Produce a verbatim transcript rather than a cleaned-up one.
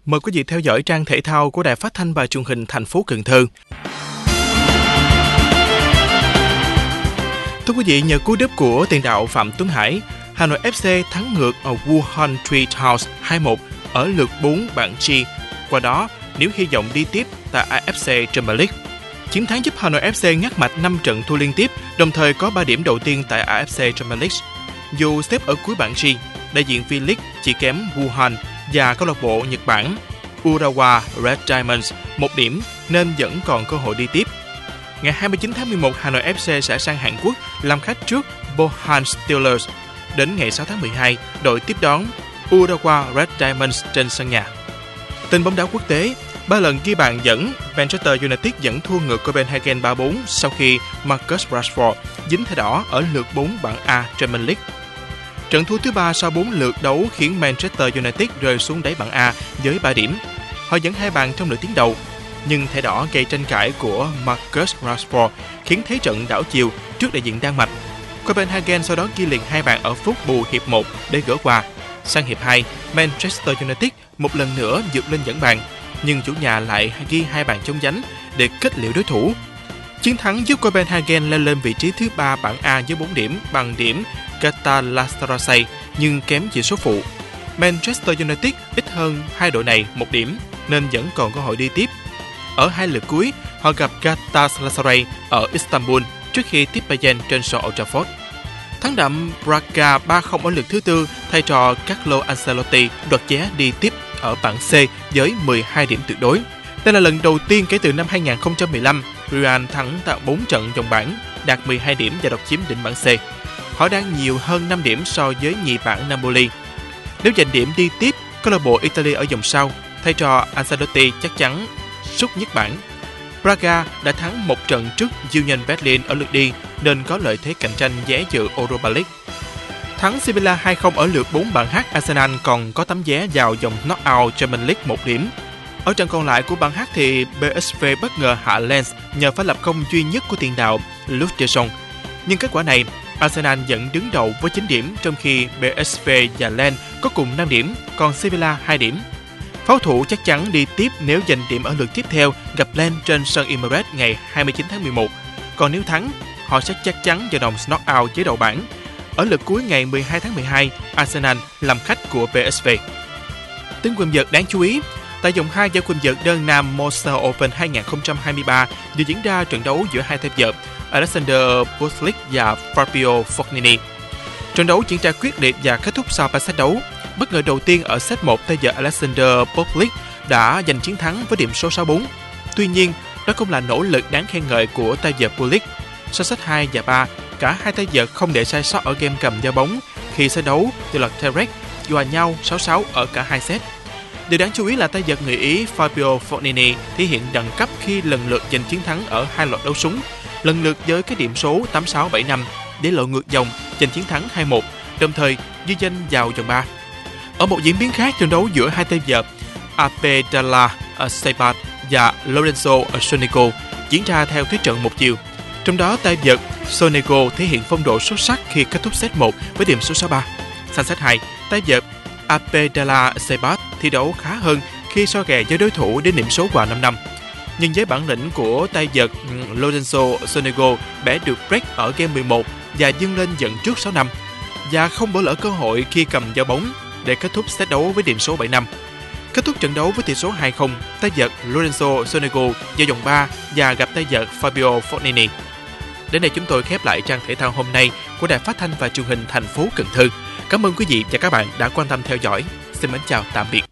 Mời quý vị theo dõi trang thể thao của Đài Phát thanh và Truyền hình thành phố Cần Thơ. Thưa quý vị, nhờ cú đúp của tiền đạo Phạm Tuấn Hải, Hà Nội ép xê thắng ngược ở Wuhan Treehouse hai một ở lượt bốn bảng G. Qua đó, nếu hy vọng đi tiếp tại a ép xê Premier League. Chiến thắng giúp Hà Nội ép xê ngắt mạch năm trận thua liên tiếp, đồng thời có ba điểm đầu tiên tại a ép xê Premier League. Dù xếp ở cuối bảng G, đại diện V-League chỉ kém Wuhan và câu lạc bộ Nhật Bản Urawa Red Diamonds một điểm nên vẫn còn cơ hội đi tiếp. Ngày hai mươi chín tháng mười một, Hà Nội ép xê sẽ sang Hàn Quốc làm khách trước Bohan Steelers. Đến ngày sáu tháng mười hai, đội tiếp đón Urawa Red Diamonds trên sân nhà. Tin bóng đá quốc tế, ba lần ghi bàn dẫn, Manchester United vẫn thua ngược Copenhagen ba bốn sau khi Marcus Rashford dính thẻ đỏ ở lượt bốn bảng A Premier League. Trận thua thứ ba sau bốn lượt đấu khiến Manchester United rơi xuống đáy bảng A với ba điểm. Họ dẫn hai bàn trong nửa tiếng đầu, nhưng thẻ đỏ gây tranh cãi của Marcus Rashford khiến thế trận đảo chiều trước đại diện Đan Mạch. Copenhagen sau đó ghi liền hai bàn ở phút bù hiệp một để gỡ hòa. Sang hiệp hai, Manchester United một lần nữa vượt lên dẫn bàn, nhưng chủ nhà lại ghi hai bàn chống giánh để kết liễu đối thủ. Chiến thắng giúp Copenhagen leo lên vị trí thứ ba bảng A với bốn điểm bằng điểm Galatasaray nhưng kém chỉ số phụ. Manchester United ít hơn hai đội này một điểm nên vẫn còn cơ hội đi tiếp. Ở hai lượt cuối, họ gặp Galatasaray ở Istanbul trước khi tiếp Bayern trên sân Old Trafford. Thắng đậm Braga ba không ở lượt thứ tư thay cho Carlo Ancelotti đoạt vé đi tiếp ở bảng C với mười hai điểm tuyệt đối. Đây là lần đầu tiên kể từ năm hai không một lăm, Real thắng tại bốn trận vòng bảng, đạt mười hai điểm và đoạt chiếm đỉnh bảng C. Họ đang nhiều hơn năm điểm so với nhì bảng Napoli. Nếu giành điểm đi tiếp, câu lạc bộ Italy ở vòng sau, thay cho Ancelotti chắc chắn sút nhất bảng. Braga đã thắng một trận trước Union Berlin ở lượt đi nên có lợi thế cạnh tranh vé dự Europa League. Thắng Sevilla hai không ở lượt bốn bảng H, Arsenal còn có tấm vé vào vòng knock-out Champions League một điểm. Ở trận còn lại của bảng H thì pê ét vê bất ngờ hạ Lens nhờ pha lập công duy nhất của tiền đạo Luc de Jong. Nhưng kết quả này, Arsenal vẫn đứng đầu với chín điểm trong khi pê ét vê và Lens có cùng năm điểm, còn Sevilla hai điểm. Pháo thủ chắc chắn đi tiếp nếu giành điểm ở lượt tiếp theo gặp Lens trên sân Emirates ngày hai mươi chín tháng mười một. Còn nếu thắng, họ sẽ chắc chắn vào vòng knock-out với đầu bảng. Ở lượt cuối ngày mười hai tháng mười hai, Arsenal làm khách của pê ét vê. Tin quần vợt đáng chú ý, tại vòng hai giải quần vợt đơn nam Monster Open hai không hai ba vừa diễn ra trận đấu giữa hai tay vợt Alexander Bublik và Fabio Fognini. Trận đấu diễn ra quyết liệt và kết thúc sau ba set đấu. Bất ngờ đầu tiên ở set một, tay vợt Alexander Bublik đã giành chiến thắng với điểm số sáu bốn. Tuy nhiên, đó cũng là nỗ lực đáng khen ngợi của tay vợt Bublik. Sau set hai và ba, cả hai tay vợt không để sai sót ở game cầm giao bóng khi set đấu từ loạt tiebreak hòa nhau sáu sáu ở cả hai set. Điều đáng chú ý là tay vợt người Ý Fabio Fognini thể hiện đẳng cấp khi lần lượt giành chiến thắng ở hai loạt đấu súng, lần lượt với cái điểm số tám sáu bảy năm để lội ngược dòng giành chiến thắng hai một, đồng thời ghi danh vào vòng ba. Ở một diễn biến khác, trận đấu giữa hai tay vợt Abdallah Seibat và Lorenzo Sonego diễn ra theo thế trận một chiều. Trong đó, tay vợt Sonego thể hiện phong độ xuất sắc khi kết thúc set một với điểm số sáu ba. Sang set hai, tay vợt Abdallah Seibat thi đấu khá hơn khi so kè với đối thủ đến điểm số hòa năm năm. Nhưng với bản lĩnh của tay vợt Lorenzo Sonego bẻ được break ở game mười một và dâng lên dẫn trước sáu năm và không bỏ lỡ cơ hội khi cầm giao bóng để kết thúc set đấu với điểm số bảy năm. Kết thúc trận đấu với tỷ số hai không, tay vợt Lorenzo Sonego vào vòng ba và gặp tay vợt Fabio Fognini. Đến đây chúng tôi khép lại trang thể thao hôm nay của Đài Phát thanh và Truyền hình thành phố Cần Thơ. Cảm ơn quý vị và các bạn đã quan tâm theo dõi. Xin mến chào tạm biệt.